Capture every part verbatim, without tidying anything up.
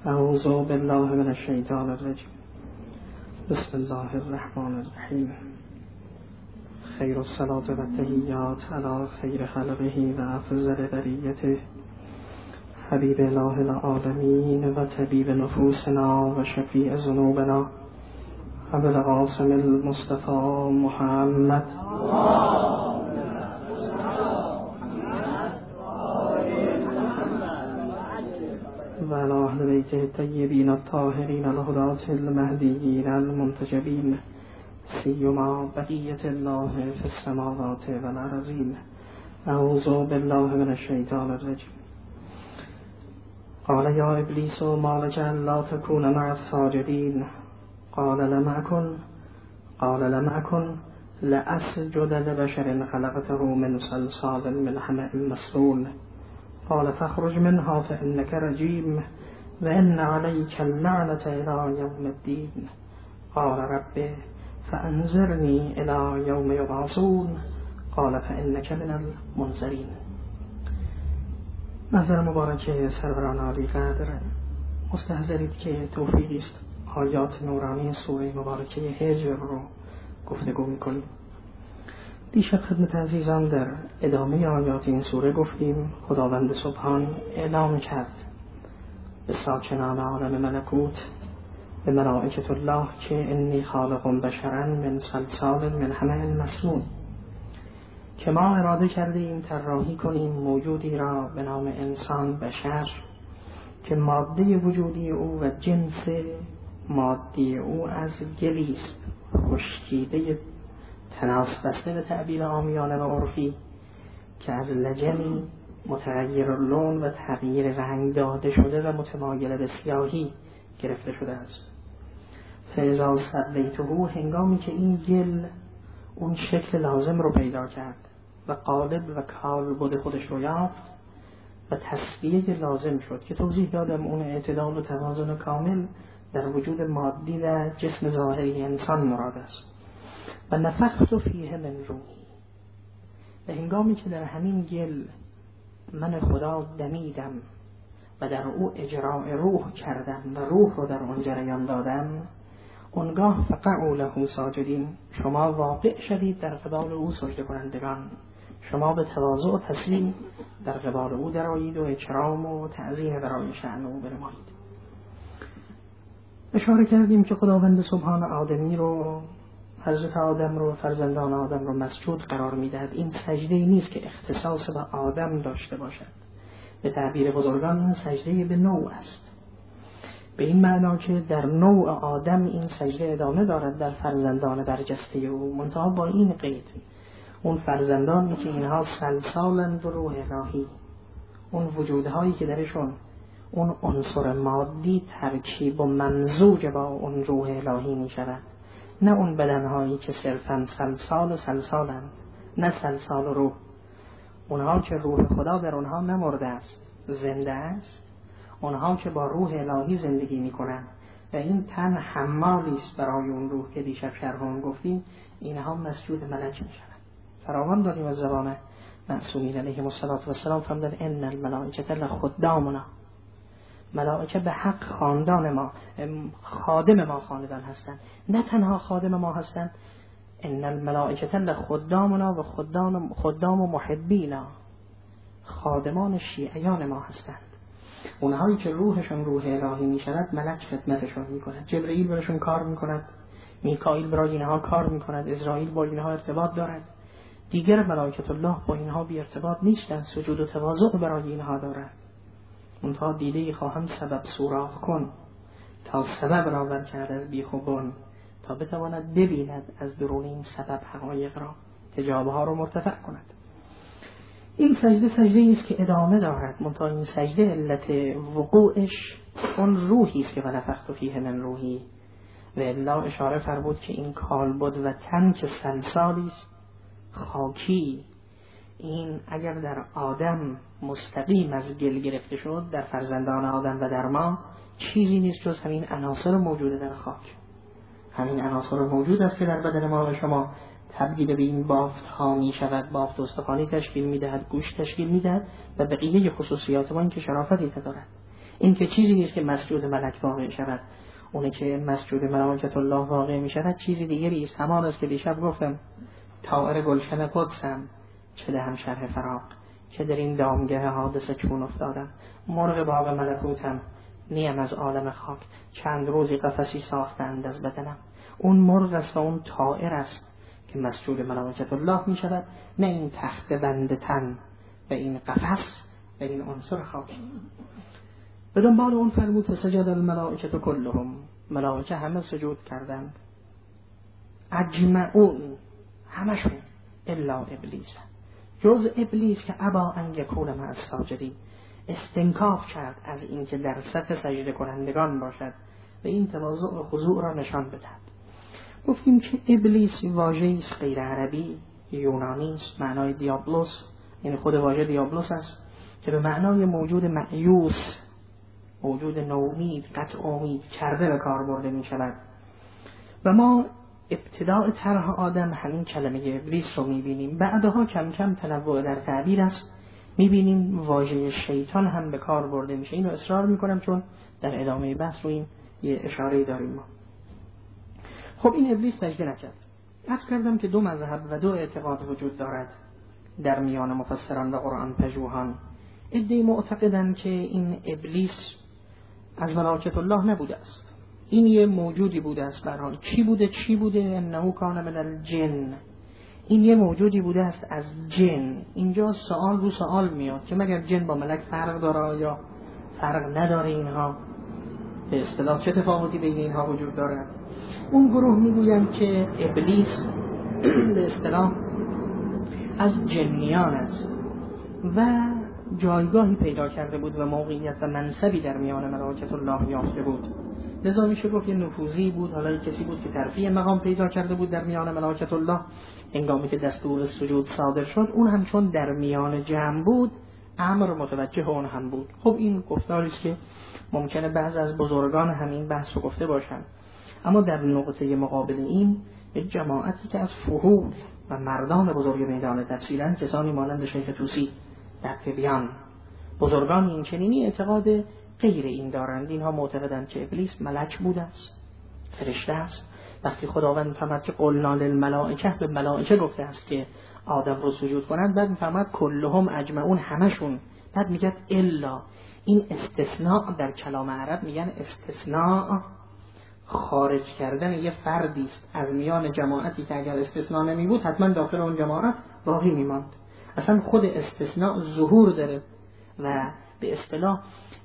اعوذ بالله من الشیطان الرجیم. بسم الله الرحمن الرحیم. خیر الصلاة و التحیات علی خیر خلقه و افضل بریته حبیب الله العالمین و طبیب نفوسنا و شفیع ذنوبنا ابو القاسم المصطفى محمد و علی اهل بیته الطیبین الطاهرین الهداة المهدیین المنتجبین سیما بقیة الله فی السماوات و الارضین. اعوذ بالله من الشیطان الرجیم. قال یا ابلیس ما لک الا تکون مع الساجدین قال لم اکن قال لم اکن لاسجد لبشر خلقته من صلصال من حمأ مسنون قال فاخرج منها فإنك رجيم وإن عليك اللعنة إلى يوم الدين قال رب فأنظرني إلى يوم يبعثون قال فإنك من المنظرين. نظر مبارک سروران عالی قدر مستحضرید که توفیقی است آیات نورانی سوره مبارکه هجر رو گفتگو می‌کنیم. دیشب خدمت عزیزان در ادامه آیات این سوره گفتیم خداوند سبحان اعلام کرد به ساکنان عالم ملکوت به ملائکة الله که انی خالق بشرا من صلصال من حمأ مسنون، که ما اراده کردیم طراحی کنیم موجودی را به نام انسان بشر که ماده وجودی او و جنس مادی او از گلی است خشکیده تناس بسته به تعبیر عامیانه و عرفی که از لجنی متغیر اللون و تغییر رنگ داده شده و متمایل به سیاهی گرفته شده است. فاذا سویته، هنگامی که این گل اون شکل لازم رو پیدا کرد و قالب و کالبد خودش رو یافت و تسویه لازم شد که توضیح دادم اون اعتدال و توازن کامل در وجود مادی و جسم ظاهری انسان مراد است. و نفخت فیه من روحی، به هنگامی که در همین گل من خدا دمیدم و در او اجراء روح کردم و روح رو در اون جریان دادم، اونگاه فقعوا له ساجدین، شما واقع شدید در قبال او سجده کنندگان، شما به تواضع و تسلیم در قبال او درآیید و اکرام و تعظیم برای شأن او برمایید. اشاره کردیم که خداوند سبحان آدمی رو، حضرت آدم رو، فرزندان آدم رو مسجود قرار میدهد. این سجده نیست که اختصاص به آدم داشته باشد، به تعبیر بزرگان این سجده به نوع است، به این معنا که در نوع آدم این سجده ادامه دارد در فرزندان برجسته او، منتها با این قید اون فرزندانی که اینها سلسالند و روح الهی، اون وجودهایی که درشون اون عنصر مادی ترکیب و ممزوج با اون روح الهی می شود، نه اون بدنهایی که صرفاً سلسال و سلسالند، نه سلسال و روح. اونها که روح خدا در اونها نمرده است، زنده است، اونها که با روح الهی زندگی میکنند و این تن حمالی است برای اون روح که دیشب شرح اون گفتیم، اینها مسجود ملک میشوند. فراوان داریم از زبان معصومین علیهم السلام فرمودن ان الملائکه لخدامنا، ملائکه به حق خاندان ما، خادم ما خاندان هستند، نه تنها خادم ما هستند، ان الملائکه لخدامنا و خدام خدام و محبینا، خادمان شیعیان ما هستند. اونهایی که روحشون روح الهی می شود ملک خدمتشون می کند، جبرئیل برشون کار می کند، میکائیل برای اینها کار می کند، اسرائیل با اینها ارتباط دارد، دیگر ملائکه الله با اینها بی ارتباط نیستند، سجود و تواضع برای اینها دارد. منتها دیده خواهم سبب سوراخ کن تا سبب را ور کرد از بیخوبان، تا بتواند ببیند از درون این سبب حقایق را، حجابها را مرتفع کند. این سجده سجده است که ادامه دارد، منتها این سجده علت وقوعش اون روحی است که ونفخت فیه من روحی، و الا اشاره فرمود که این کالبد و تن که سلسالی است خاکی، این اگر در آدم مستقیم از گل گرفته شد، در فرزندان آدم و در ما چیزی نیست جز همین عناصر موجود در خاک. همین عناصر موجود است که در بدن ما و شما تبدیل به این بافت ها می شود، بافت استخوانی تشکیل می دهد، گوشت تشکیل می دهد و بقیه خصوصیات ما این که شرافتی دارد. این که چیزی نیست که مسجود ملک واقع شود، اونه که مسجود ملائکت الله واقع می شود چیزی دیگری است. همان است که دیشب گفتم طائر گلشن قدسم، چه دهم شرح فراق، که در این دامگه حادثه چون افتادم. مرغ باغ ملکوتم، نیم از عالم خاک، چند روزی قفسی ساختند از بدنم. اون مرغ است و اون طائر است که مسجود ملائکت الله می شود، نه این تخت بند تن و این قفس و این عنصر خاک. به دنبال اون فرمود فسجد الملائکه کلهم، ملائکه همه سجود کردند، اجمعون همشون، الا ابلیس، جز ابلیس که ابا ان یکون مع الساجدین، استنکاف کرد از اینکه در صف سجده کنندگان باشد و این تواضع و خضوع را نشان بدهد. گفتیم که ابلیس واژه‌ای است غیر عربی، یونانی است، معنای دیابلوس، یعنی خود واژه دیابلوس است که به معنای موجود مأیوس، موجود نومید، قطع امید کرده به کار برده می شود. و ما ابتداء طرح آدم همین کلمه ابلیس رو می بینیم، بعدها کم کم تنوع در تعبیر است، می بینیم واژه شیطان هم به کار برده میشه. اینو اصرار می کنم چون در ادامه بحث رو این یه اشاره داریم ما. خب این ابلیس سجده نکرد. عرض کردم که دو مذهب و دو اعتقاد وجود دارد در میان مفسران و قرآن پژوهان. عده‌ای معتقدند که این ابلیس از ملائکت الله نبوده است، این یه موجودی بوده است. برای چی بوده؟ چی بوده؟ انه کان من الجن، این یه موجودی بوده است از جن. اینجا سوال رو سوال میاد که مگر جن با ملک فرق داره یا فرق نداره؟ اینها به اصطلاح چه تفاوتی بین اینها وجود دارد؟ اون گروه میگویند که ابلیس به اصطلاح از جنیان است و جایگاهی پیدا کرده بود و موقعیت و منصبی در میان ملائکت الله یافته بود. لذا میشه گفت یه نفوذی بود، حالا کسی بود که ترفیع مقام پیدا کرده بود در میان ملائکت الله. هنگامی که دستور سجود صادر شد، اون هم چون در میان جمع بود، امر متوجه اون هم بود. خب این گفتاری است که ممکنه بعض از بزرگان همین بحث رو گفته باشند. اما در نقطه مقابل این جماعتی که از فهول و مردان بزرگ میدان تفصیلن، کسانی مانند شیخ طوسی در تبیان، بزرگان این چنینی اعتقاد غیر این دارند. اینها معتقدند که ابلیس ملک بوده است، فرشته است. وقتی خداوند می‌فرماید که قلنا للملائکه، به ملائکه گفته است که آدم رو سجود کنند، بعد می‌فرماید کلهم اجمعون، همشون، بعد میگه الا. این استثناء در کلام عرب میگن استثناء خارج کردن یه فردی است از میان جماعتی که اگر استثناء نمی بود حتما داخل اون جماعت باقی میماند. اصلا خود استثناء ظهور داره و به اصطلاح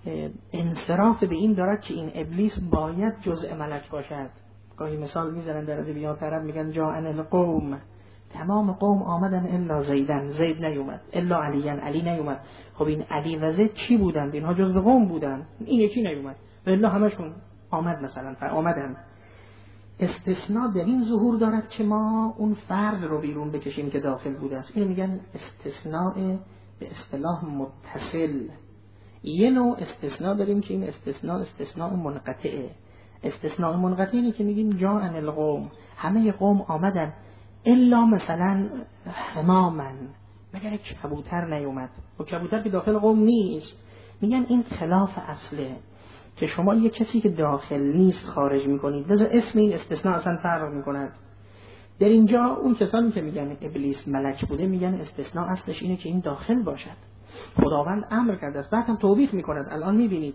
انصراف به این دارد که این ابلیس باید جزء ملک باشد. گاهی مثال میزنن در ادبیات عرب، میگن جاءن القوم، تمام قوم آمدن الا زیدن، زید نیومد، الا علیان، علی نیومد. خب این علی و زید چی بودند؟ اینها جزء قوم بودند، این یکی نیومد و الا همشون آمد مثلا آمدن. استثناء در این ظهور دارد که ما اون فرد رو بیرون بکشیم که داخل بوده است. اینو میگن استثناء به اصطلاح متصل. یه نوع استثناء داریم که این استثناء استثناء منقطعه. استثناء منقطع اینه که میگیم جاءن القوم، همه قوم آمدن، الا مثلا حمامن، مگر کبوتر نیومد. و کبوتر که داخل قوم نیست. میگن این خلاف اصله که شما یک کسی که داخل نیست خارج میکنید، لذا اسم این استثناء اصلا فرق میکند. در اینجا اون کسانی که میگن ابلیس ملک بوده میگن استثناء اصلش اینه که این داخل باشد. خداوند امر کرده است، بعد هم توبیخ میکند. الان میبینید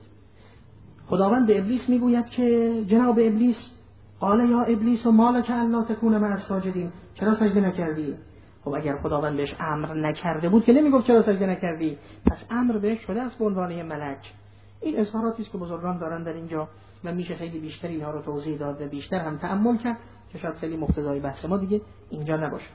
خداوند به ابلیس میگوید که جناب ابلیس، قال یا ابلیس و مالک الا تکون مع الساجدین، چرا سجده نکردی؟ خب اگر خداوند بهش امر نکرده بود که نمیگفت چرا سجده نکردی، پس امر بهش شده است به عنوان ملک. این اظهاراتی است که بزرگان دارن در اینجا و میشه خیلی بیشتر اینها رو توضیح داد و بیشتر هم تأمل کرد که شاید خیلی مقتضای بحث ما دیگه اینجا نباشه.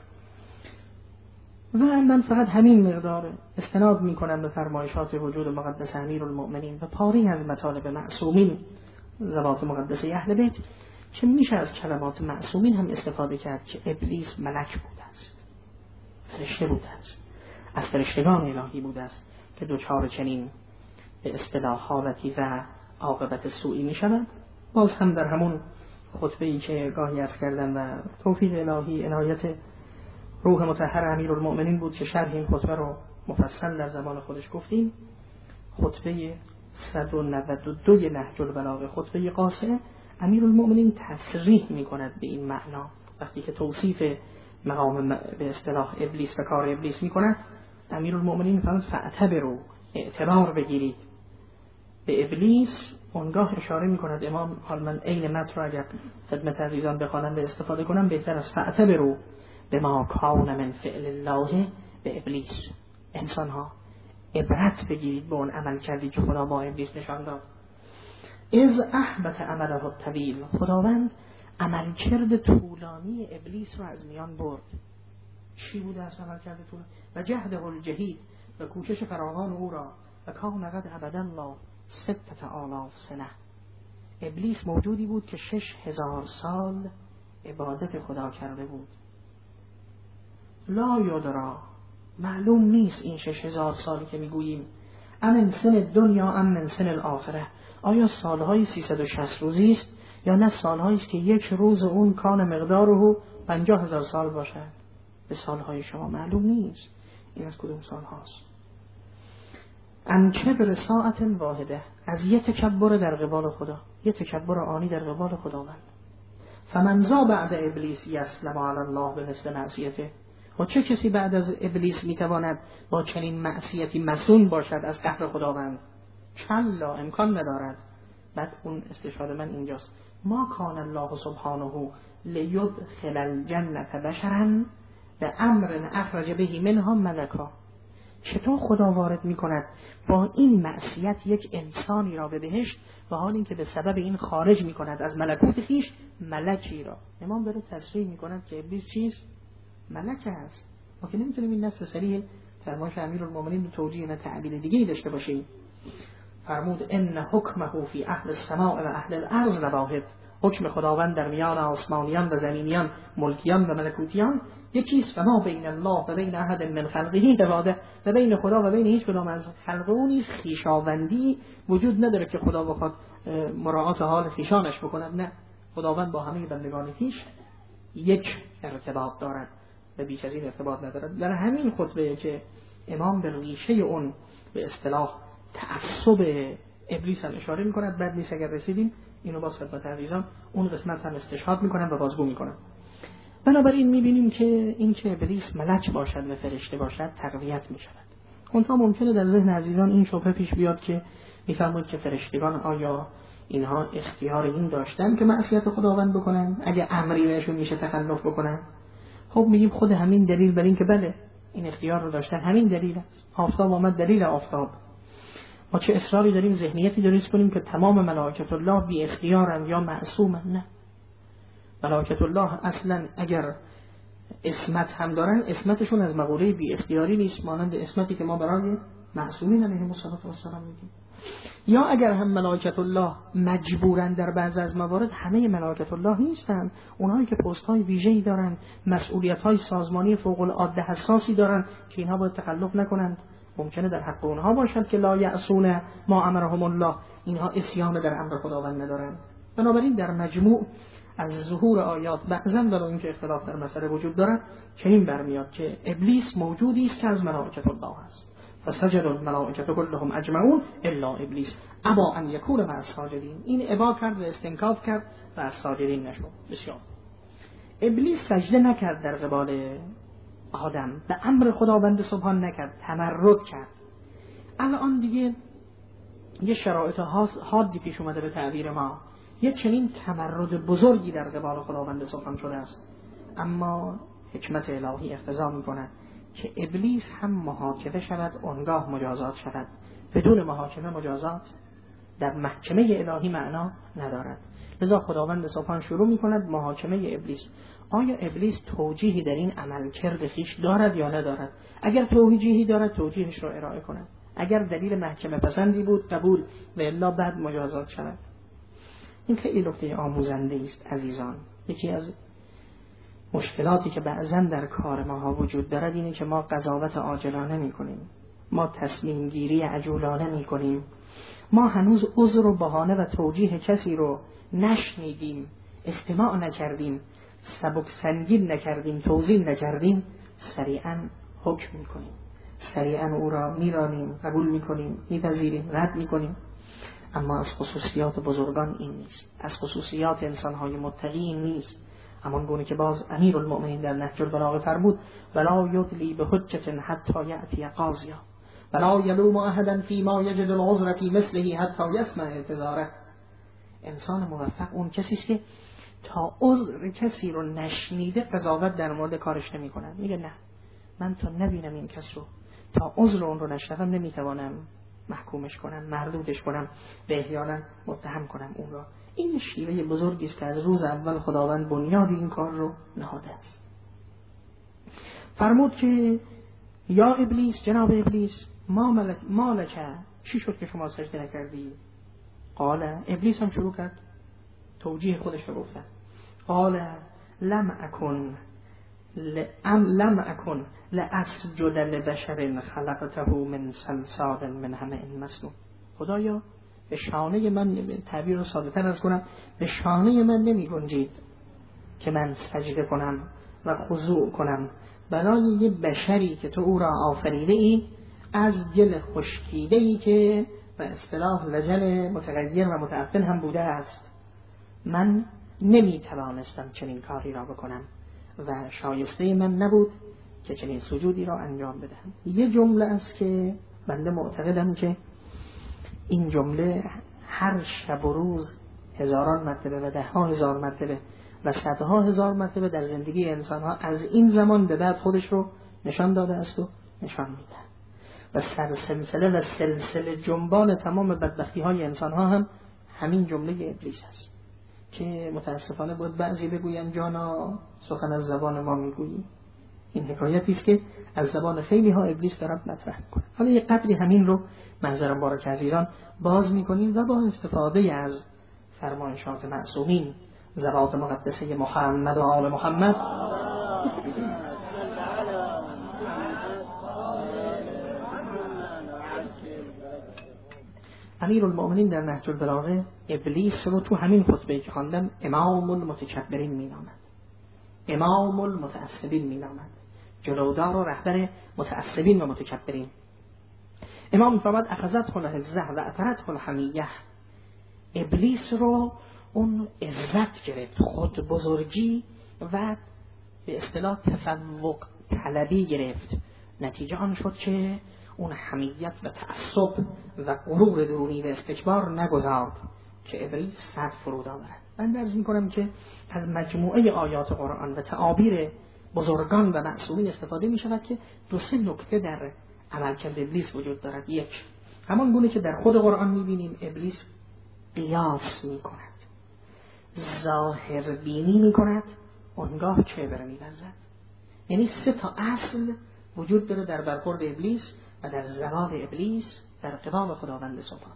و من فقط همین مقدار استناد میکنم به فرمایشات وجود مقدس امیرالمؤمنین و پاری از مطالب معصومین ذوات مقدسه اهل بیت که میشه از کلمات معصومین هم استفاده کرد که ابلیس ملک بوده است، فرشته بوده است، از فرشتگان الهی بوده است که دوچار چنین به اصطلاح حالتی و عاقبت سوئی می شود. باز هم در همون خطبه‌ای که گاهی عرض کردم و توفیق الهی عنایت روح مطهر امیرالمؤمنین بود که شرح این خطبه رو مفصل در زبان خودش گفتیم. خطبه صد و نود و دو نهج البلاغه خطبه قاصره امیرالمؤمنین تصریح میکند به این معنا وقتی که توصیف مقام به اصطلاح ابلیس و کار ابلیس میکند. امیرالمؤمنین میفرماید فاعتبروا اعتبار بگیرید به ابلیس. اونگاه اشاره میکند امام، حال من عین متن رو اگر خدمت عزیزان بخوانم به استفاده کنم بهتر است، فاعتبروا بما کان من فعل الله به ابلیس. انسان ها عبرت بگیرید به اون عمل کردی که خدا با ابلیس نشان داد. از احبت عمله الطویل، خداوند عمل کرد طولانی ابلیس رو از میان برد. چی بوده از عمل کرد طولانی؟ و جهده الجهید، و کوشش فراوان او را، و کان قد عبد الله ستة آلاف سنه. ابلیس موجودی بود که شش هزار سال عبادت خدا کرده بود. لا یدرا، معلوم نیست این شش هزار سالی که میگوییم ام سن دنیا ام من سن الاخره، آیا سالهای سیصد و شصت روزی است یا نه سالهایی است که یک روز اون کان مقداره پنجاه هزار سال باشد؟ به سالهای شما معلوم نیست این از کدوم سال هاست. ان کبر ساعت واحده، از یه تکبر در قبال خدا، یه تکبر آنی در قبال خداوند. فمن ذا بعد ابلیس یسلم علی الله به مثل معصیته، و چه کسی بعد از ابلیس میتواند با چنین معصیتی مسون باشد از قهر خداوند؟ کلا، امکان ندارد. بعد اون استشهاد من اینجاست، ما کان الله سبحانه لیدخل الجنة بشرا به امر اخرج به منها ملکا. چطور خدا وارد میکند با این معصیت یک انسانی را به بهشت و حال این که به سبب این خارج میکند از ملکوت خیش ملکی را؟ امام داره تصریح میکند که ابلیس چیست؟ ملک است. ما که نمیتونیم این نص صریح فرمایش امیرالمومنین به توجیه نه تعبیر دیگه‌ای داشته باشیم. فرمود ان حکمه فی اهل السماء و اهل الارض لواحد، حکم خداوند در میان آسمانیان و زمینیان، ملکیان و ملکوتیان یکیست. و ما بین الله و بین احد من خلقه اراده، و بین خدا و بین هیچ کدام از خلق او نیست خویشاوندی وجود نداره که خدا بخواد مراعات حال خویشانش بکند. نه، خداوند با همه بندگان خویش یک ارتباط دارد و بیش از این ارتباط ندارد. در همین خطبه که امام به ریشه اون به اصطلاح تعصب ابلیس هم اشاره میکند، بعد نیست اگر رسیدیم اینو باز خدمت عزیزان اون قسمت هم استشهاد میکنن و بازگو میکنن. بنابراین میبینیم که این که ابلیس ملک باشد و فرشته باشد تقویت میشود. اونها ممکنه در ذهن عزیزان این شبهه پیش بیاد که میفهمند که فرشتگان آیا اینها اختیار این داشتن که معصیت خداوند بکنن؟ اگه امری بهشون میشه تخلف بکنن؟ خب میگیم خود همین دلیل بر این که بله این اختیار رو داشتن همین دلیل است. آفتاب آمد دلیل آفتاب. ما چه اصراری داریم ذهنیتی دریس کنیم که تمام ملائکت الله بی اختیارن یا معصومن؟ نه، ملائکت الله اصلا اگر اسمت هم دارن اسمتشون از مقوله بی اختیاری نیست، مانند اسمتی که ما برای معصومین علیهم السلام میگیم. یا اگر هم ملائکت الله مجبورن در بعض از موارد، همه ملائکت الله نیستن. اونهایی که پست‌های ویژه‌ای دارن، مسئولیت‌های سازمانی فوق‌العاده حساسی دارن که اینها باید تخلف نکنند، ممکنه در حق اونها باشد که لا یعصون ما امرهم الله، اینها عصیان در امر خداوند ندارن. بنابراین در مجموع از ظهور آیات بعضاً در اینکه اختلاف در مسئله وجود دارد چنین برمیاد که ابلیس موجودی است که از ملائکت الله است. فسجد الملائکه كلهم اجمعون الا ابلیس ابا ان یکون مع الساجدین. این ابا کرد و استنکاف کرد و از ساجدین نشد. بسیار ابلیس سجده نکرد در قبال آدم، به امر خداوند سبحان نکرد، تمرد کرد. الان دیگه یه شرایط حادی پیش اومده به تعبیر ما، یه چنین تمرد بزرگی در قبال خداوند سبحان شده است. اما حکمت الهی اقتضا میکنه که ابلیس هم محاکمه شود، اونگاه مجازات شود. بدون محاکمه مجازات در محکمه الهی معنا ندارد. لذا خداوند سبحان شروع میکند محاکمه ابلیس. آیا ابلیس توجیهی در این عمل کرد خیش دارد یا ندارد؟ اگر توجیهی دارد توجیهش را ارائه کند، اگر دلیل محکمه پسندی بود قبول، و الا بعد مجازات شود. این خیلی نکته آموزنده است عزیزان. یکی از مشکلاتی که بعضا در کار ما وجود دارد اینه که ما قضاوت عاجلانه میکنیم، ما تصمیم گیری عجولانه میکنیم، ما هنوز عذر و بهانه و توجیه کسی رو نشنیدیم، استماع نکردیم، سبک سنگین نکردیم، توزین نکردیم، سریعا حکم میکنیم، سریعا او را میرانیم، قبول میکنیم، میپذیریم، رد میکنیم. اما از خصوصیات بزرگان این نیست، از خصوصیات انسانهای متقی این نیست. همان گونه که باز امیرالمؤمنین در نهج البلاغه فرمود ولا یدلی به حجة حتی یأتی قاضیا ولا یلوم احدا فیما یجد العذر فی مثله حتی یسمع اعتذاره. انسان موفق اون کسی است که تا عذر کسی رو نشنیده قضاوت در مورد کارش نمی کند. میگه نه، من تا نبینم این کس رو، تا عذر اون رو نشنوم نمیتوانم محکومش کنم، مردودش کنم، به احیانا متهم کنم اون را. این شیوه بزرگی است که از روز اول خداوند بنیاد این کار رو نهاده است. فرمود که یا ابلیس، جناب ابلیس، ما ملک مالک، چی شد که شما سجده نکردی؟ قال، ابلیس هم شروع کرد توجیه خودش رو گفتن. قال لم اکن لم لم اکن لاسجد لبشر خلقته من صلصال من حمأ مسنون. خدایا به شانه من، تعبیر رو ساده تر از کنم، به شانه من نمی گنجید که من سجده کنم و خضوع کنم برای یه بشری که تو او را آفریده ای از گل خشکیده ای که به اصطلاح لجن متغیر و متعفن هم بوده است. من نمی توانستم چنین کاری را بکنم و شایسته من نبود که چنین سجودی را انجام بدهم. یه جمله است که بنده معتقدم که این جمله هر شب و روز هزاران مرتبه و ده ها هزار مرتبه و صدها هزار مرتبه در زندگی انسان ها از این زمان به بعد خودش رو نشان داده است و نشان میده و سلسله و سلسله جنبان تمام بدبختی های انسان ها هم همین جمله ابلیس است که متاسفانه بود بعضی بگویم جانا سخن از زبان ما میگویی. این حکایتی است که از زبان خیلی ها ابلیس دارد مطرح میکنه. حالا یک قدری همین رو منظرم بارک از ایران باز میکنیم و با استفاده از فرمایشات معصومین ذوات مقدسه محمد و آل محمد امیرالمؤمنین در نهج البلاغه ابلیس رو تو همین خطبه که خواندم امام المتکبرین مینامد، امام المتعصبین مینامد، جلودار و رهبر متعصبین و متکبرین. امام فرمود اخذته العزة و اثرته الحمیة. ابلیس رو اون عزت گرفت، خود بزرگی و به اصطلاح تفوق طلبی گرفت. نتیجه آن شد که اون حمیت و تعصب و غرور درونی و استکبار نگذارد که ابلیس سر فرود آورد. من عرض می‌کنم که از مجموعه آیات قرآن و تعابیر بزرگان و معصومین استفاده می‌شود که دو سه نکته در عملکرد ابلیس وجود دارد. یک، همان گونه که در خود قرآن می‌بینیم ابلیس قیاس می‌کند، ظاهر بینی می‌کند، اونگاه کبر می‌ورزد. یعنی سه تا اصل وجود داره در برخورد ابلیس و در زوال ابلیس در قبال خداوند سبحان.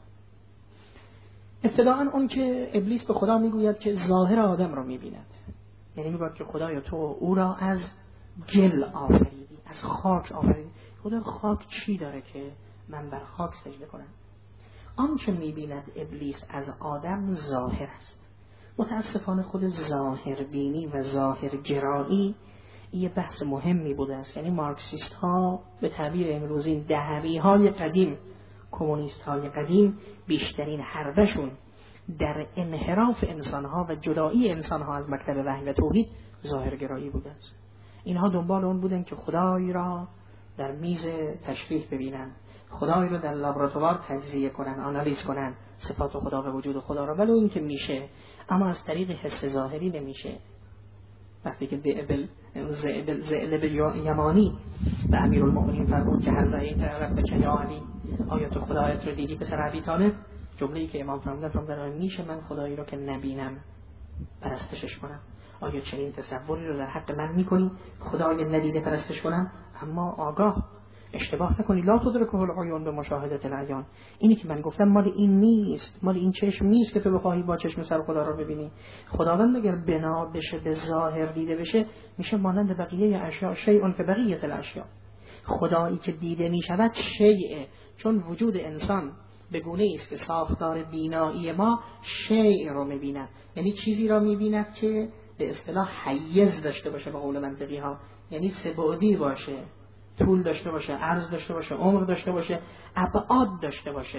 ابتداءً اون که ابلیس به خدا میگوید که ظاهر آدم رو میبیند، یعنی میگوید که خدایا تو او را از گل آفریدی، از خاک آفریدی. خدا خاک چی داره که من بر خاک سجده کنم؟ آن که میبیند ابلیس از آدم ظاهر است. متاسفانه خود ظاهر بینی و ظاهر گرایی یه بحث مهمی بوده است. یعنی مارکسیست ها به تعبیر امروزی دهری های قدیم، کمونیست های قدیم، بیشترین حربشون در انحراف انسان ها و جدایی انسان ها از مکتب وحی و توحید ظاهرگرایی بوده است. اینها دنبال اون بودن که خدای را در میز تشریح ببینن، خدای را در لابراتوار تجزیه کنن، آنالیز کنن صفات خدا و وجود خدا را، ولی این که میشه اما از طریق حس ظاهری نمیشه. وقتی که ذئب ذئب یمانی به امیرالمؤمنین فرمود که هل رأیت ربک یا علی، آیا تو خدایت رو دیدی پسر ابی طالب؟ جمله‌ای که امام فرمودن فرمودن میشه من خدایی رو که نبینم پرستشش کنم؟ آیا چنین تصوری رو در حق من میکنی خدای ندیده پرستش کنم؟ اما آگاه اشتباه نکنی، لا تدرکه العیون به مشاهدة العیان. اینی که من گفتم مال این نیست، مال این چشم نیست که تو بخواهی با چشم سر خدا رو ببینی. خداوند اگر بنا بشه، به ظاهر دیده بشه، میشه مانند بقیه اشیاء، شیء که بقیه الاشیاء. خدایی که دیده میشود شیء، چون وجود انسان به گونه است که ساختار بینایی ما شیء رو میبیند، یعنی چیزی را میبیند که به اصطلاح حیز داشته باشه، به قول منطقی ها، یعنی سه‌بعدی باشه، طول داشته باشه، عرض داشته باشه، عمق داشته باشه، ابعاد داشته باشه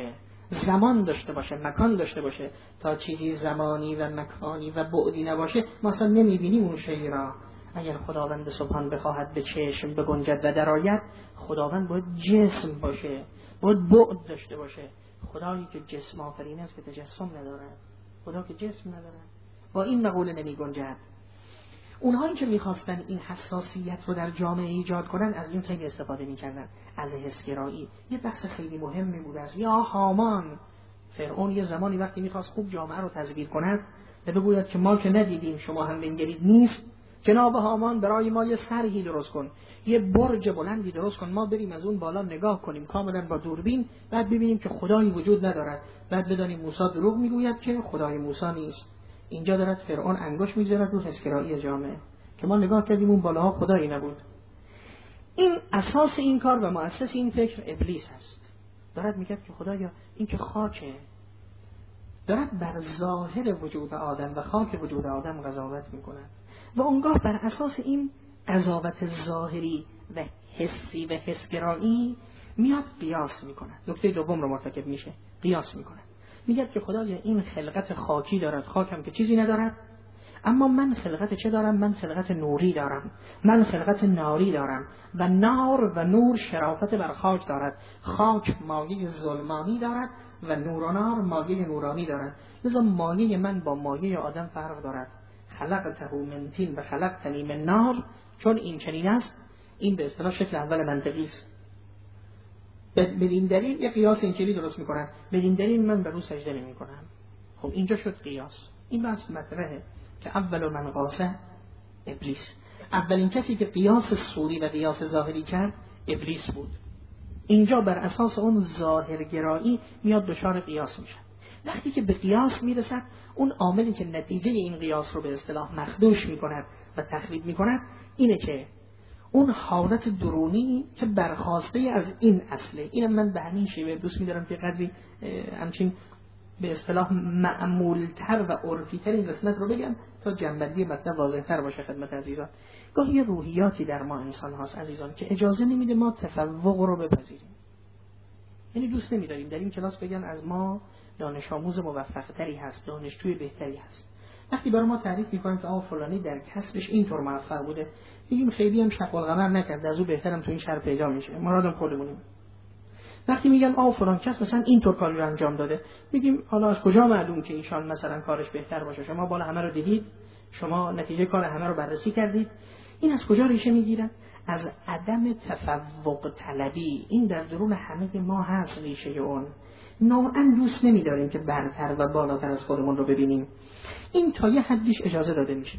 زمان داشته باشه، مکان داشته باشه. تا چیزی زمانی و مکانی و بعدی نباشه ما اصلا نمیبینیم اون شی را. اگر خداوند سبحان بخواهد به چشم بگنجد و درآید، خداوند باید جسم باشه، باید بعد داشته باشه. خدایی که جسم آفرین است که تجسم ندارد، خدا که جسم ندارد، با این مقوله نمی گنجد. اونهایی که میخواستن این حساسیت رو در جامعه ایجاد کنن از این خیلی استفاده میکردن، از حسگرایی. یه بحث خیلی مهمی بود است. یا هامان، فرعون یه زمانی وقتی میخواست خوب جامعه رو تزویر کند و بگوید که ما که ندیدیم شما هم بنگرید، نیست، جناب هامان برای ما یه سرهی درست کن، یه برج بلندی درست کن، ما بریم از اون بالا نگاه کنیم کاملا با دوربین، بعد ببینیم که خدایی وجود ندارد، بعد بدانیم موسی دروغ میگوید که خدای موسی نیست. اینجا دارد فرعون انگشت میذارد رو حسگرایی جامعه که ما نگاه کردیم اون بالاها خدایی نبود. این اساس این کار و مؤسس این فکر ابلیس هست. دارد میگه که خدایا این که خاکه، دارد بر ظاهر وجود آدم و خاک وجود آدم قضاوت میکند و اونگاه بر اساس این قضاوت ظاهری و حسی و حسگرایی میاد قیاس میکند. نکته دوم رو مرتکب میشه، قیاس میکند. میگه که خدایا این خلقت خاکی دارد، خاکم که چیزی ندارد، اما من خلقت چه دارم؟ من خلقت نوری دارم، من خلقت ناری دارم و نار و نور شرافت بر خاک دارد. خاک مایه ظلمانی دارد و نور و نار مایه نورانی دارد. لذا مایه من با مایه آدم فرق دارد. خلقته من طین و خلقتنی من نار. چون این چنین است، این به اصطلاح شکل اول منطقی است. بدین دلیل یک قیاس اینجوری درست میکنن، بدین دلیل من به رو سجده نمی کنم. خب اینجا شد قیاس. این بحث مطرحه که اول من قاسه ابلیس. اولین کسی که قیاس صوری و قیاس ظاهری کرد ابلیس بود. اینجا بر اساس اون ظاهرگرایی میاد دچار قیاس میشه. وقتی که به قیاس میرسد، اون عاملی که نتیجه این قیاس رو به اصطلاح مخدوش میکند و تخریب میکند اینه که اون حالت درونی که برخواسته از این اصله. اینم من به همین شیوه دوست می‌دارم که قدری همچین به اصطلاح معمولتر و عرفی‌تر این قسمت رو بگم تا جنبندی مطلب واضح‌تر باشه خدمت عزیزان. گاهی روحیاتی در ما انسان هاست عزیزان که اجازه نمیده ما تفوق رو بپذیریم. یعنی دوست نمی‌داریم در این کلاس بگن از ما دانش آموز موفق‌تری هست، دانشجوی بهتری هست. وقتی برای ما تعریف می‌کنن که آقا فلانی در کسبش اینطور موفق بوده، میگیم خیلی هم شق القمر نکرد، از او بهترم تو این شهر پیدا میشه، مرادم خودمونیم. وقتی میگن آ فلان کس مثلا اینطور کاری رو انجام داده، میگیم حالا از کجا معلوم که ایشان مثلا کارش بهتر باشه؟ شما بالا همه رو دیدید، شما نتیجه کار همه رو بررسی کردید. این از کجا ریشه میگیره؟ از عدم تفوق طلبی. این در درون همه ما هست ریشه اون. نوعا دوست نمیداریم که برتر و بالاتر از خودمون رو ببینیم. این تا یه حدیش اجازه داده میشه،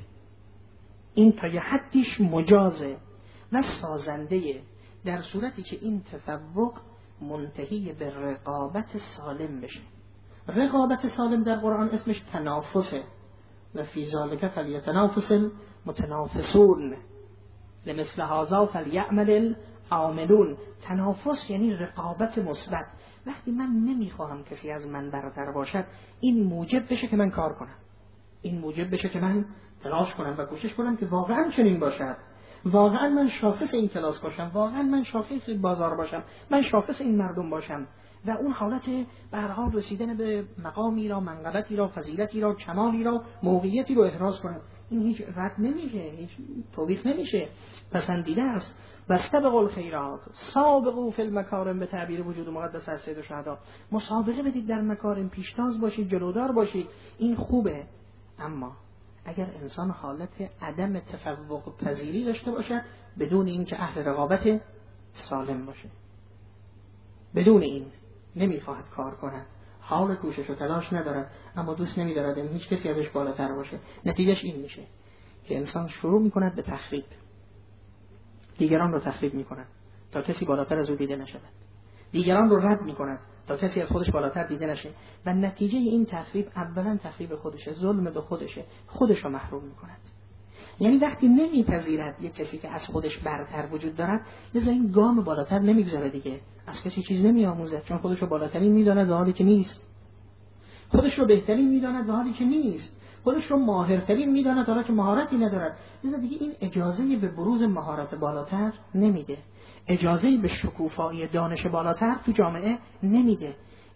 این تا یه حدیش مجازه و سازنده، در صورتی که این تفوق منتهی به رقابت سالم بشه. رقابت سالم در قرآن اسمش تنافسه و فی ذالک فلیتنافس المتنافسون لمثل هذا فلیعمل العاملون. تنافس یعنی رقابت مثبت. وقتی من نمیخواهم کسی از من برتر باشد، این موجب بشه که من کار کنم، این موجب بشه که من تلاش کنم و کوشش کنم که واقعا چنین باشد، واقعا من شاخص این کلاس باشم، واقعا من شاخص بازار باشم، من شاخص این مردم باشم و اون حالت به هر حال رسیدن به مقامی را، منقبتی را، فضیلتی را، کمالی را، موقعیتی رو احراز کنم. این هیچ رد نمیشه، هیچ توبیخ نمیشه، پسندیده است. واستبقوا الخیرات سابقوا فی المکارم، به تعبیر وجود مقدس از سید الشهدا. مسابقه بدید در مکارم، پیشتاز باشید، جلودار باشید، این خوبه. اما اگر انسان حالت عدم تفوق پذیری داشته باشه بدون این که اهل رقابت سالم باشه، بدون این نمیخواهد کار کند، حال کوشش و تلاش ندارد، اما دوست نمیدارد این هیچ کسی ازش بالاتر باشه، نتیجهش این میشه که انسان شروع میکند به تخریب، دیگران رو تخریب میکند تا کسی بالاتر از او دیده نشود، دیگران رو رد میکند تا کسی از خودش بالاتر دیده نشه و نتیجه این تخریب اولا تخریب خودشه، ظلم به خودشه، خودش رو محروم میکند. یعنی وقتی نمیپذیرد یک کسی که از خودش برتر وجود دارد، لذا این گام بالاتر نمیگذاره دیگه، از کسی چیز نمیآموزد، چون خودش رو بالاترین میداند و حالی که نیست، خودش رو بهترین میداند و حالی که نیست، خودش رو ماهرترین میداند حالا که مهارتی ندارد. لذا دیگه این اجازه به بروز مهارت بالاتر نمیده، اجازه به شکوفایی دانش بالاتر تو جامعه نمیده.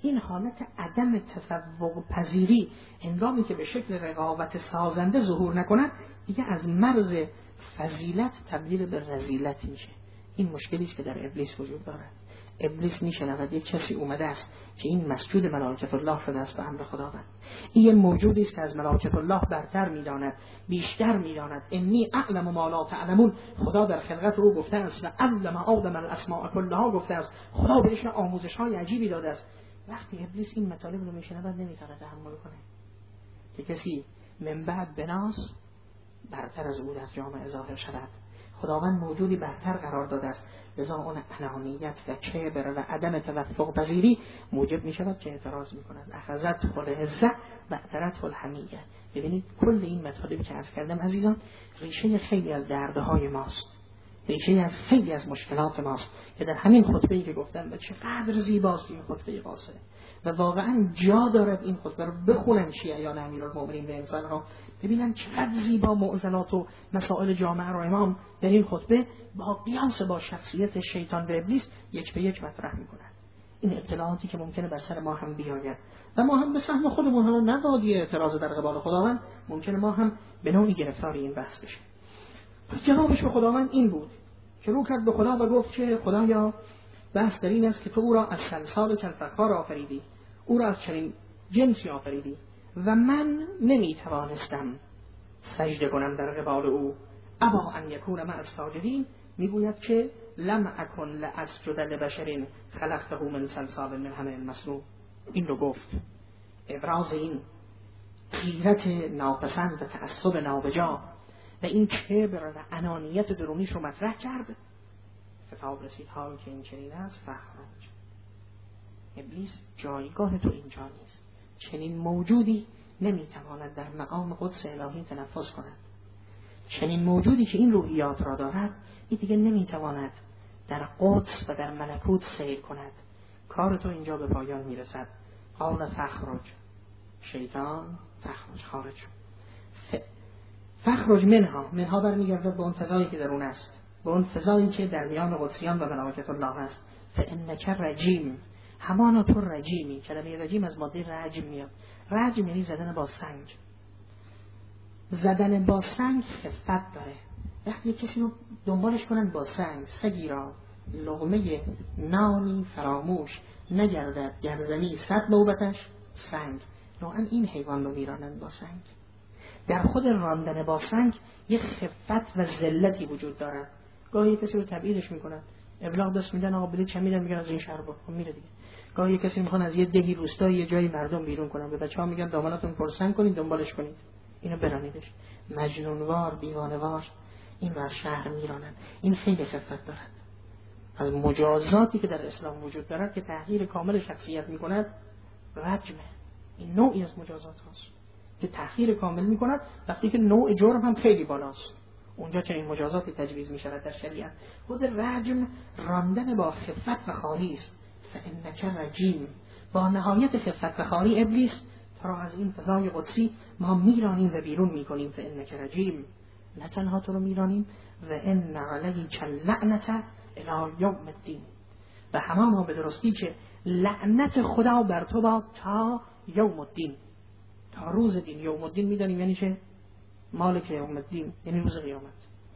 این حالت عدم تفوق پذیری هنگامی که به شکل رقابت سازنده ظهور نکند دیگه از مرز فضیلت تبدیل به رذیلت میشه. این مشکلی است که در ابلیس وجود دارد. ابلیس میشنود یک کسی اومده است که این مسجود ملائکه الله شده است به امر خداوند. این یک موجودی است که از ملائکه الله برتر میداند، بیشتر میداند. انی اعلم ما لا تعلمون. خدا در خلقت او گفته است و علم آدم الاسماء کلها گفته است. خدا بهش آموزش های عجیبی داده است. وقتی ابلیس این مطالب رو میشنود نمیتونه تحمل کنه که کسی من بعد بناس برتر از او در جامعه ظاهر شود. خداوند موجودی برتر قرار داده است، لذا اون انانیت و کبر و عدم توفق پذیری موجب می شود که اعتراض می کند. اخذت خل عزت و اعترت الحمیه. ببینید کل این مطالبی که عرض کردم عزیزان ریشه خیلی از دردهای ماست، ریشه از خیلی از مشکلات ماست که در همین خطبه‌ای که گفتم و چقدر زیباست این خطبه قاصره و واقعا جا دارد این خطبه رو بخونن شیعیان امیرالمومنین و انسان‌ها ببینن چقدر زیبا معضلات و مسائل جامعه رو امام در این خطبه با قیاس با شخصیت شیطان و ابلیس یک به یک مطرح می‌کنند. این اطلاعاتی که ممکنه بر سر ما هم بیاید و ما هم به سهم خودمون هم نقادی اعتراض در قبال خداوند ممکنه ما هم به نوعی گرفتار این بحث بشیم. پس جوابش به خداوند این بود که رو کرد به خدا و گفت که خدایا بحث در این است که تو او را از سلسال کالفخار آفریدی، او را از چنین جنسی آفریدی و من نمیتوانستم سجده کنم در قبال او. ابا ان یکون مع الساجدین. میگوید که لم اکن لاسجد لبشر خلقته من صلصال من حمأ مسنون. این رو گفت ابراز این غیرت ناپسند و تعصب نابجا و این کبر و انانیت درونیش رو مطرح کرد. خطاب رسید حال که این چنین است فخرج. ابلیس جایگاه تو اینجا نیست. چنین موجودی نمیتواند در مقام قدس الهی تنفس کند. چنین موجودی که این روحیات را دارد این دیگه نمیتواند در قدس و در ملکوت سیر کند. کار تو اینجا به پایان میرسد. قال فخرج. شیطان فخرج خارج شد. فخرج منها. منها برمیگرده به اون فضایی که در اون است، به اون فضایی که در میان قدسیان و ملائکه الله است. فانک رجیم. همانا تو رجیمی. کلمه رجیم از ماده رجم میاد. رجم یعنی زدن با سنگ. زدن با سنگ خفت داره. وقتی کسی رو دنبالش کنن با سنگ، سگی را لقمه نانی فراموش نگردد گرزنی صد نوبتش سنگ. نوعا این حیوان رو میرانند با سنگ. در خود راندن با سنگ یک خفت و ذلتی وجود دارد. گاهی کسی رو تبعیدش میکنن، ابلاغ دست میدن آقا بلیط چه میدن، میگن از این شهر برو، میره دیگه. گاهی کسی میخوان از یه دهی روستایی یه جایی مردم بیرون کنن، به بچه‌ها میگن دامنتون پرسنگ کنید دنبالش کنید، اینو برانیدش. مجنونوار دیوانه‌وار این رو از شهر میرانن. این خیلی خفت دارد. از مجازاتی که در اسلام وجود دارد که تغییر کامل شخصیت میکند رجمه. این نوعی از مجازات هاست که تغییر کامل میکند وقتی که نوع جرم هم خیلی بالاست. اونجا چنین مجازاتی تجویز میشود در شریعت. خود رجم راندن با خفت و خاری است. فانک رجیم. با نهایت خفت و خاری ابلیس تو را از این فضای قدسی ما میرانیم و بیرون میکنیم. فانک رجیم. نه تنها تو رو میرانیم و ان علیک اللعنة الی یوم الدین. و همانا به درستی که لعنت خدا بر تو باد تا یوم الدین، تا روز دین. یوم الدین میدانیم یعنی چه؟ مالک یوم الدین یعنی روز قیامت.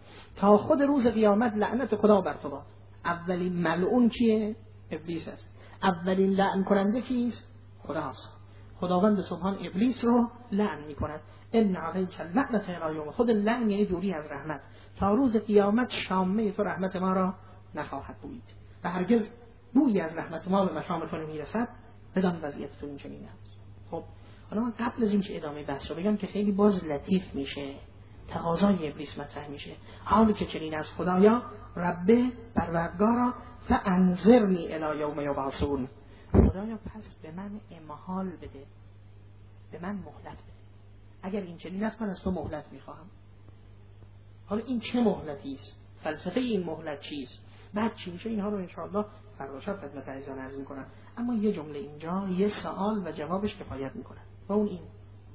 تا خود روز قیامت لعنت خدا بر تو باد. اولین ملعون کیه؟ ابلیس است. اولین لعن کننده کیست؟ خداست. خداوند سبحان ابلیس رو لعن میکند. ان علیک اللعنة الی یوم. خود لعن یعنی دوری از رحمت. تا روز قیامت شامه تو رحمت ما را نخواهد بود و هرگز بویی از رحمت ما به مشام تو نمیرسد. بدان وضعیت تو این چنین است. خب حالا من قبل از اینکه ادامه بحث رو بگم که خیلی باز لطیف میشه، تقاضای ابلیس مطرح میشه. حالی که چنین از خدایا رب پروردگارا فانظرنی الی یوم یبعثون. خدایا پس به من امهال بده، به من مهلت بده. اگر این چنین است من از تو مهلت میخواهم. حالا این چه مهلتی است؟ فلسفه این مهلت چیست؟ بعد چی میشه؟ اینها رو انشاءالله فردا شب خدمت عزیزان عرض میکنم. اما یه جمله اینجا یه سوال و جوابش کفایت میکنه و اون این: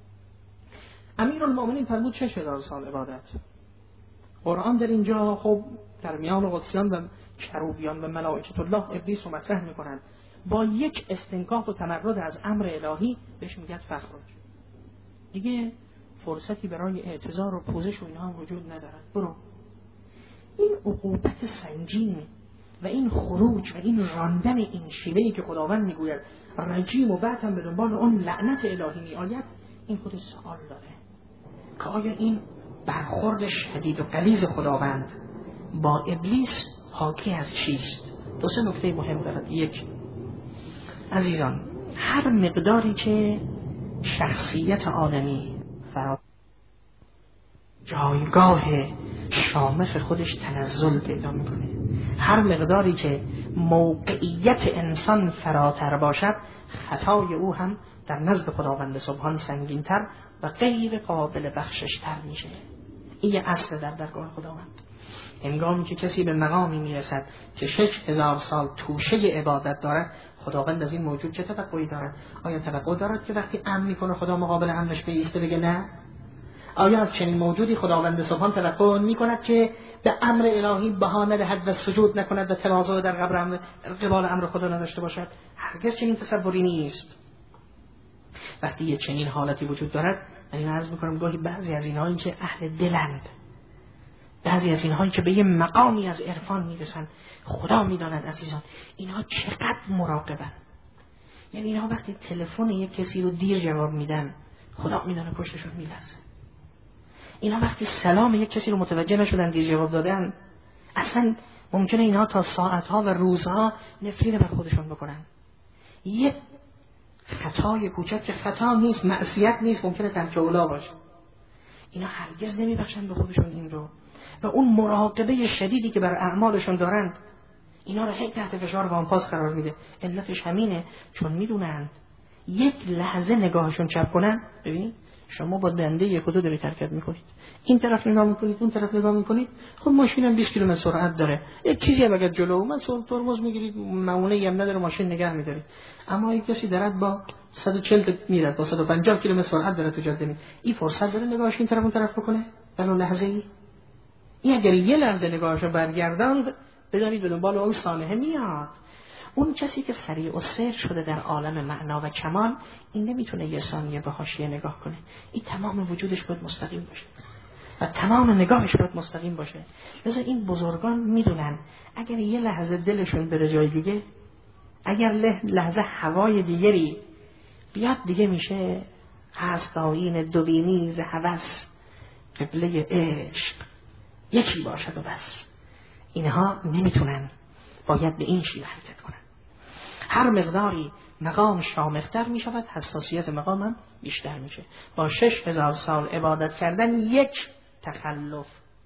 امیرالمومنین فرمود شش هزار سال عبادت. قرآن در اینجا خب در میان قدسیان و کروبیان و ملائکه الله ابلیس رو مطرح میکنن با یک استنکاف و تمرد از امر الهی بهش میگه فخرج. دیگه فرصتی برای اعتذار و پوزش و اینها هم وجود ندارد. برو. این عقوبت سنگین و این خروج و این راندن این شیوهی که خداوند میگوید رجیم و بعد هم به دنبال اون لعنت الهی می آید، این خود سوال داره که آیا این برخورد شدید و غلیظ خداوند با ابلیس حاکی از چیست؟ دو سه نکته مهم دارد. یک، عزیزان، هر مقداری که شخصیت آدمی فرا جایگاه شامخ خودش تنزل پیدا میکنه، هر مقداری که موقعیت انسان فراتر باشد، خطای او هم در نزد خداوند سبحان سنگین‌تر و غیر قابل بخشش‌تر میشه. این یه اصل در درگاه خداوند. هنگامی که کسی به مقامی میرسد که شش هزار سال توشه عبادت دارد، خداوند از این موجود چه توقعی دارد؟ آیا توقع دارد که وقتی امر میکنه خدا مقابل امرش بیسته بگه نه؟ آیا از چنین موجودی خداوند سبحان توقع میکند که به امر الهی بها ندهد و سجود نکند و تواضع در قبر قبال امر خدا نداشته باشد؟ هرگز چنین تصوری نیست. وقتی یه چنین حالتی وجود دارد، من این عرض میکنم گاهی بعضی از اینهایی که اهل دلند، بعضی از اینهایی که به یه مقامی از عرفان میرسن، خدا میداند عزیزان اینها چقدر مراقبن. یعنی اینها وقتی تلفن یک کسی رو دیر جواب میدن، خدا میدانه پشتشون میلرزه. اینها وقتی سلام یک کسی رو متوجه نشدن، دیر جواب دادن، اصلا ممکنه اینها تا ساعتها و روزها نفرین بر خودشون بکنن. یک خطای کوچک که خطا نیست، معصیت نیست، ممکنه ترک اولا باشه، اینا هرگز نمیبخشن به خودشون این رو. و اون مراقبه شدیدی که بر اعمالشون دارند، اینا رو هی تحت فشار و آنپاس قرار میده. علتش همینه، چون میدونند یک لحظه نگاهشون چپ کنن، ببینید شما با دنده یک و دو دارید حرکت میکنید، این طرف نگاه میکنید، اون طرف نگاه میکنید، خب ماشینم بیست کیلومتر سرعت داره، یک چیزی هم اگه جلو اومد ترمز میگیرید، معونه هم نداره، ماشین نگه میدارید. اما یک کسی دارد با صد و چهل میره، با صد و پنجاه کیلومتر سرعت داره تو جاده می، این فرصت داره نگاهش این طرف اون طرف بکنه در لحظه ای؟ این اگر یه لحظه نگاهشو برگرداند، بدانید به دنبال اون سانحه میاد. اون کسی که سریع و سیر شده در عالم معنا و کمال، این نمیتونه یه ثانیه به حاشیه نگاه کنه. این تمام وجودش باید مستقیم باشه و تمام نگاهش باید مستقیم باشه. لذا این بزرگان میدونن اگر یه لحظه دلشون بره جای دیگه، اگر لحظه هوای دیگری بیاد، دیگه میشه هستاین دوبینی ز هوس قبله عشق یکی باشد و بس. اینها نمیتونن، باید به این شیوه حرکت کنن. هر مقداری مقام شامختر می شود، حساسیت مقام هم بیشتر میشه. با شش هزار سال عبادت کردن یک تخلف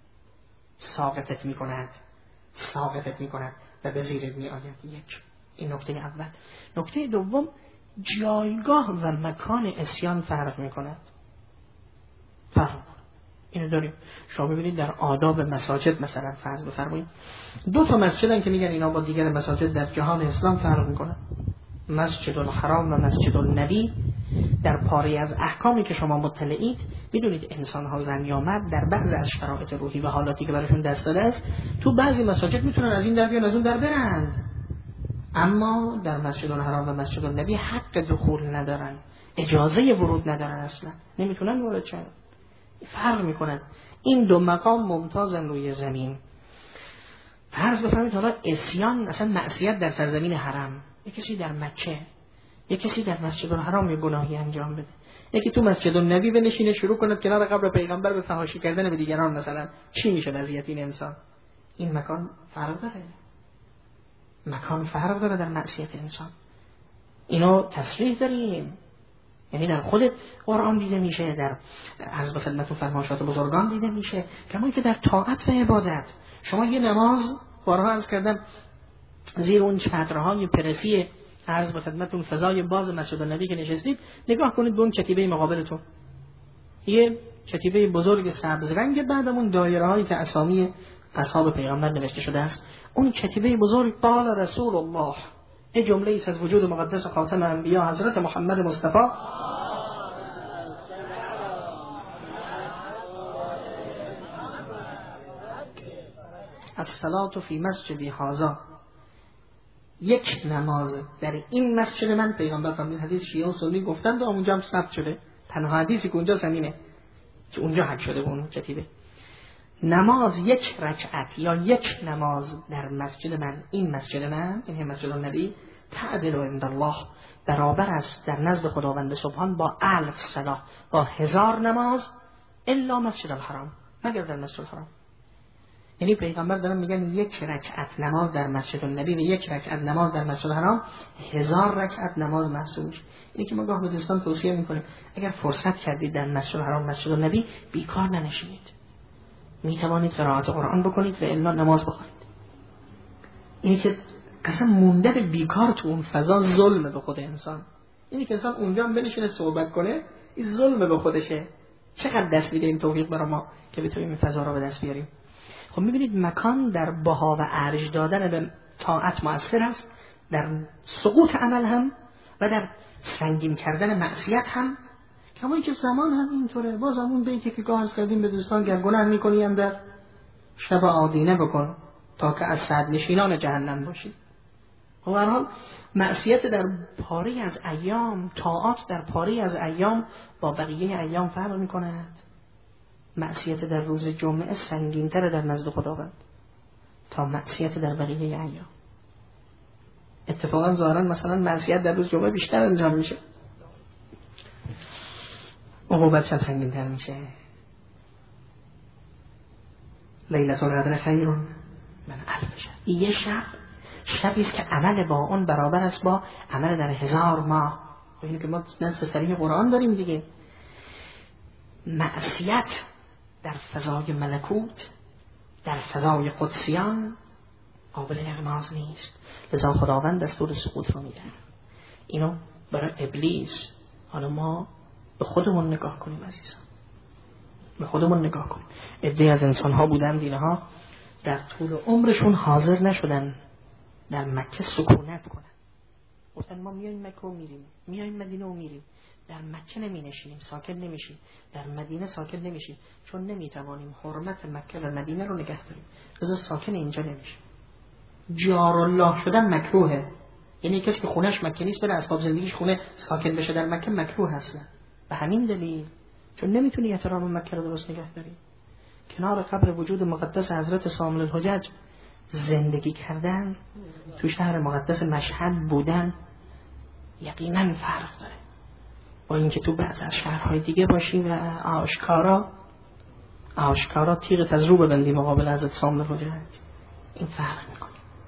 ساقطت می کند ساقطت می کند و به زیرت می آید. یک، این نکته اول. نکته دوم، جایگاه و مکان عصیان فرق می کند. فرق اینو داریم. شما ببینید در آداب مساجد مثلا فرض بفرمایید دو تا مسجدن که میگن اینا با دیگر مساجد در جهان اسلام فرق میکنن، مسجد الحرام و مسجد النبی. در پاره از احکامی که شما مطلعید بدونید انسان ها زن یا مرد در بعض از شرایط روحی و حالاتی که براشون دست داده است، تو بعضی مساجد میتونن از این در بیان از اون در برن، اما در مسجد الحرام و مسجد النبی حق دخول ندارن، اجازه ورود ندارن، اصلا نمیتونن وارد شن. فرق میکنن. این دو مقام ممتازن روی زمین. فرض بفرمایید حالا عصیان، اصلا معصیت در سرزمین حرم، یک کسی در مکه، یک کسی در مسجد الحرام یه گناهی انجام بده، یکی تو مسجد النبی بنشینه شروع کنه کنار قبر پیغمبر به فحاشی کردن به دیگران، مثلا چی میشه وضعیت این انسان؟ این مکان فرق داره، مکان فرق داره در معصیت انسان. اینو تصریح داریم، یعنی در خود قرآن دیده میشه، در عرض به خدمتتون فرمایشات بزرگان دیده میشه، کما که در طاعت و عبادت. شما یه نماز بارها عرض کردم زیر اون چترهای پرسی عرض به خدمتتون فضای باز مسجد النبی که نشستید، نگاه کنید به اون کتیبه مقابلتون، یه کتیبه بزرگ سبز رنگ، بعدمون دایره هایی که اسامی اصحاب پیغمبر نوشته شده است. اون کتیبه بزرگ قال رسول الله، این جمله ایست از وجود مقدس خاتم انبیا حضرت محمد مصطفی الصلاة فی مسجدی هذا یک نماز در این مسجد من، پیغمبر فرمود، حدیث شیعه و سنی گفتند و اونجا هم ثبت شده، تنها حدیثی که اونجا زمینه که اونجا حک شده به اون کتیبه، نماز یک رکعت یا یک نماز در مسجد من، این مسجد من، این مسجد النبی، تعدل عند الله، برابر است در نزد خداوند سبحان با الف صلاة، با هزار نماز، الا مسجد الحرام، مگر در مسجد الحرام. یعنی پیغمبر دارن میگن یک رکعت نماز در مسجد النبی و یک رکعت نماز در مسجد الحرام هزار رکعت نماز محسوب میشه. اینی که ما گاه به دوستان توصیه میکنیم اگر فرصت کردید در مسجد الحرام، مسجد النبی، بیکار ننشینید، میتوانید قرائت قرآن بکنید و الا نماز بخونید. اینی که اصلا موندن بیکار تو اون فضا ظلم به خود انسان. اینی که انسان اونجا هم بنشینه صحبت کنه، این ظلم به خودشه. چقدر دست میده این توفیق برای ما که بتونیم این فضا رو به دست بیاریم. خب میبینید مکان در بها و ارج دادن به طاعت مؤثر است، در سقوط عمل هم و در سنگین کردن معصیت هم. کما اینکه زمان هم اینطوره. باز همون بیتی که گاه از قدیم به دوستان گر گناه میکنیم در شب آدینه بکن تا که از صد نشینان جهنم باشی. و به هر حال معصیت در پاره از ایام، طاعات در پاره از ایام با بقیه ایام فرق میکند. معصیت در روز جمعه سنگین‌تر در نزد خداوند تا معصیت در بقیه ایام. اتفاقا ظاهرا مثلا معصیت در روز جمعه بیشتر انجام میشه، عقوبت چند سنگین‌تر میشه. لیلة القدر خیر من الف شهر. یه شب، شبی است که عمل با اون برابر است با عمل در هزار ماه. و اینو که ما نص صریح قرآن داریم دیگه. معصیت در فضای ملکوت، در فضای قدسیان قابل اغماض نیست. لذا خداوند دستور سقوط رو میده. اینو برای ابلیس. حالا ما به خودمون نگاه کنیم عزیزان، به خودمون نگاه کنیم. عده‌ای از انسان‌ها بودن دینها در طول عمرشون حاضر نشدن در مکه سکونت کنن. گفتن ما میایم مکه و میریم، میایم مدینه و میریم، در مکه نمی نشینیم، ساکن نمیشیم، در مدینه ساکن نمیشیم، چون نمیتوانیم حرمت مکه و مدینه رو نگه داریم، لذا ساکن اینجا نمیشیم. جار الله شدن مکروهه. یعنی کسی که خونش مکه نیست بره اسباب زندگیش خونه ساکن بشه در مکه مکروه هست. به همین دلیل چون نمیتونی احترام مکه رو درست نگه داری. کنار قبر وجود مقدس حضرت صامل الحجج زندگی کردن، تو شهر مقدس مشهد بودن یقینا فرق داره با اینکه تو بعض از شهرهای دیگه باشی و آشکارا آشکارا تیغت از رو ببندی مقابل حضرت صامل الحجج. این فرق میکنه.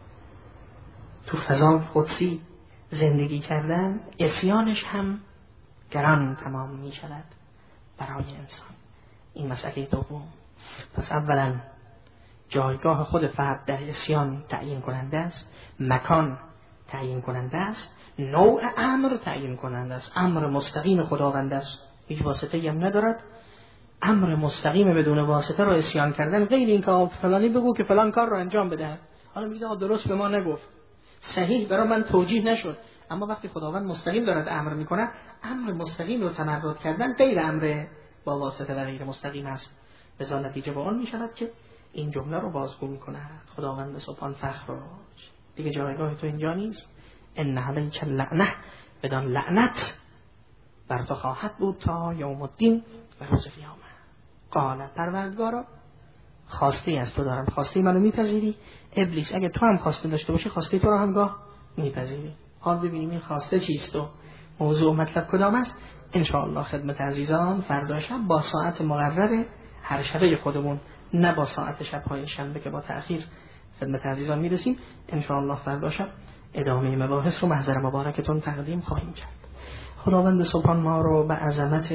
تو فضا قدسی زندگی کردن عصیانش هم گران تمام می شود برای انسان. این مسئله دوم. پس اولا جایگاه خود فرد در عصیان تعیین کننده است، مکان تعیین کننده است، نوع امر تعیین کننده است. امر مستقیم خداوند است، هیچ واسطه‌ای هم ندارد. امر مستقیم بدون واسطه رو عصیان کردن، غیر این که فلانی بگو که فلان کار رو انجام بده. حالا میگه درست به ما نگفت، صحیح برای من توجیه نشد. اما وقتی خداوند مستقیم دارد امر میکنه، امر مستقیم رو تمرد کردن غیر امر با واسطه و غیر مستقیم است. لذا نتیجه با آن میشود که این جمله رو بازگو میکنه خداوند سبحان فخر دیگه جایگاه تو اینجا نیست. ان علیک اللعنه، بدان لعنت بر تو خواهد بود تا یوم الدین و روز قیامت. قال پروردگارا خواسته از تو دارم، خواسته منو میپذیری؟ ابلیس اگه تو هم خواسته داشته باشی خواسته تو رو هم گاه میپذیری. حال ببینیم این خواسته چیست و موضوع مطلب کدام است. انشاءالله خدمت عزیزان فردا شب با ساعت مقرر هر شبه خودمون، نه با ساعت شب‌های شنبه که با تأخیر خدمت عزیزان میرسیم. انشاءالله فردا شب ادامه مباحث رو محضر مبارکتون تقدیم خواهیم کرد. خداوند سبحان ما رو به عظمت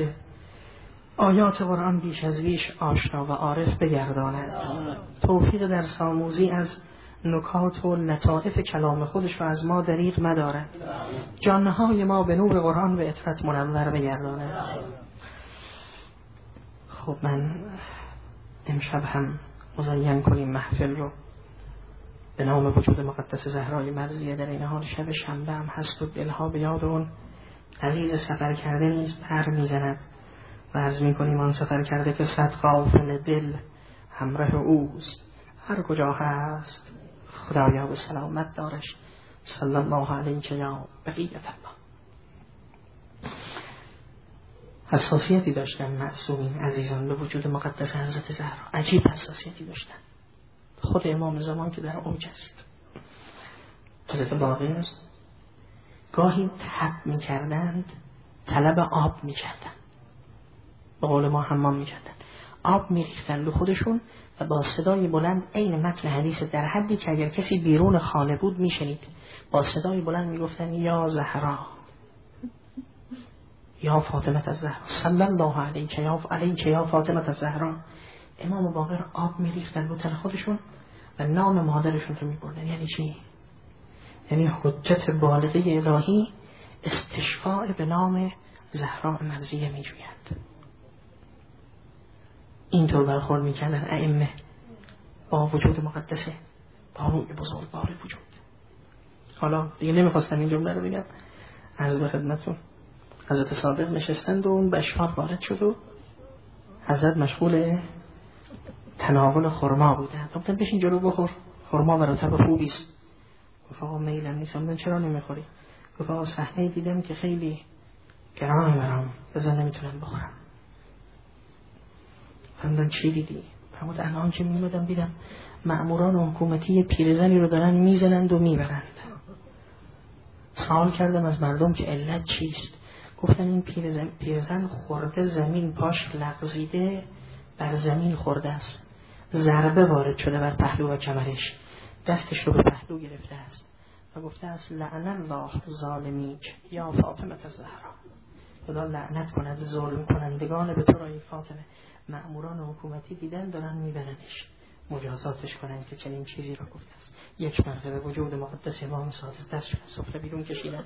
آیات قرآن بیش از بیش آشنا و عارف بگرداند. توفیق درس آموزی از نکات و لطائف کلام خودش رو از ما دریغ مدارد. جانهای ما به نور قرآن و عطرت منور بگرداند. خب من امشب هم مزین کنیم محفل رو به نام وجود مقدس زهرای مرضیه. در این حال شب شنبه هم هست و دلها به یاد اون عزیز سفر کرده نیست پر میزند و عرض میکنیم آن سفر کرده که صد غافل دل همراه اوست، هر کجا هست خدایا به سلامت دارش صلی الله علیک یا بقیت الله. حساسیتی داشتن معصومین عزیزان به وجود مقدس حضرت زهرا، عجیب حساسیتی داشتن. خود امام زمان که در اوج است، حضرت باقر گاهی تب می کردند، طلب آب می کردند، به قول ما حمام می کردند، آب می ریختند به خودشون و با صدای بلند عین متن حدیث در حدی که اگر کسی بیرون خانه بود می شنید، با صدای بلند می گفتند یا زهرا یا فاطمه الزهرا صلی الله علیک یا علیک یا فاطمه الزهرا. امام باقر آب می ریختند رو تن خودشون و نام مادرشون رو می بردن. یعنی چی؟ یعنی حجت بالغه الهی استشفاء به نام زهرا مرضیه می جوید. اینطور برخورد می کردن ائمه با وجود مقدسه، با روی بزرگوار وجود. حالا دیگه نمیخواستم این جمله رو بگم، عرض به خدمتتون. حضرت صادق نشستند و اون بشفاق وارد شد و حضرت مشغول تناول خرما بودند. گفتن بشین جلو بخور، خرما مراتب خوبی است. گفت آقا میلم نیست. گفتن چرا نمیخوری؟ گفت آقا صحنه دیدم که خیلی گرانه برام، بذار نمیتونم بخورم. گفتن چی دیدی؟ فرمود الان که میمدم دیدم مأموران حکومتی پیرزنی رو دارن میزنند و میبرند. سوال کردم از مردم که علت چیست؟ گفتن این پیرزن, پیرزن خورده زمین، پاش لغزیده بر زمین خورده است، ضربه وارد شده بر پهلو و کمرش، دستش رو به پهلو گرفته است و گفته است لعن الله ظالمیک یا فاطمه الزهرا، خدا لعنت کند ظلم کنندگان به تو رای فاطمه. مأموران حکومتی دیدن دارن میبرنش، مجازاتش کنن که چنین چیزی رو گفته است. یک مرتبه وجود مقدس امام صادق دستش سفره بیرون کشیدن.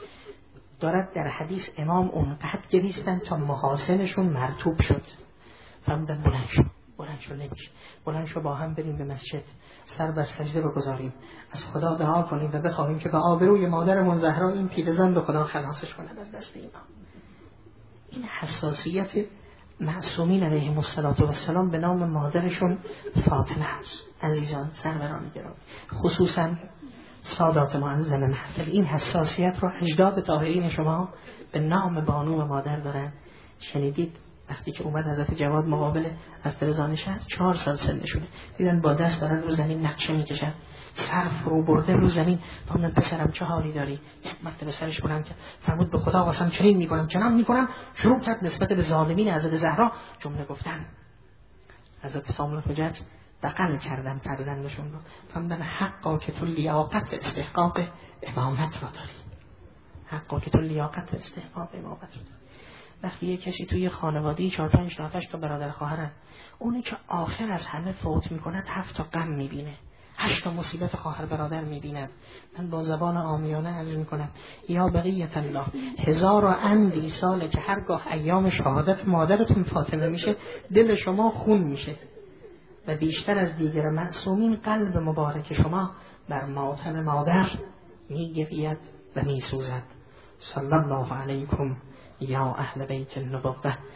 دارد در حدیث امام اونقدر گریستن تا محاسنشون مرطوب شد. فرمودن بلند شو، بلند شو نمیشه، بلند شو با هم بریم به مسجد، سر بر سجده بگذاریم، از خدا دعا کنیم و بخواهیم که به آبروی مادرمون زهرا این پیرزن به خدا خلاصش کند از دست اینا. این حساسیت معصومین علیهم السلام به نام مادرشون فاطمه است. عزیزان سروران گرامی، خصوصا سادات معظم محفل، این حساسیت رو اجداد طاهرین شما به نام بانو مادر دارن. شنیدید وقتی که اومد حضرت جواد مقابل از رضا نشست، چهار سال سنشونه، دیدن با دست دارن رو زمین نقشه میکشن، سر فرو برده رو زمین. فرمودن پسرم چه حالی داری؟ یک مرتبه سرش بلند کرد، فرمود به خدا قسم چنین میکنم چنان میکنم. شروع کرد نسبت به ظالمین حضرت زهرا جمله گفتن. حضرت سامون حجت بغل کردن فرزندشون رو، فرمودن حقا که تو لیاقت استحقاق امامت رو داری، حقا که تو لیاقت استحقاق امامت رو داری. وقتی یک کسی توی خانواده‌ای چهار پنج تا هشت تا برادر خواهرن، اونی که آخر از همه فوت میکنه هفت تا غم میبینه، هشت تا مصیبت خواهر برادر میبیند. من با زبان عامیانه عرض میکنم یا بقیت الله، هزار و اندی ساله که هرگاه ایام شهادت مادرتون فاطمه میشه دل شما خون میشه و بیشتر از دیگر معصومین قلب مبارک شما بر ماتم مادر میگرید و میسوزد. صلی الله علیکم یا اهل بیت النبوة.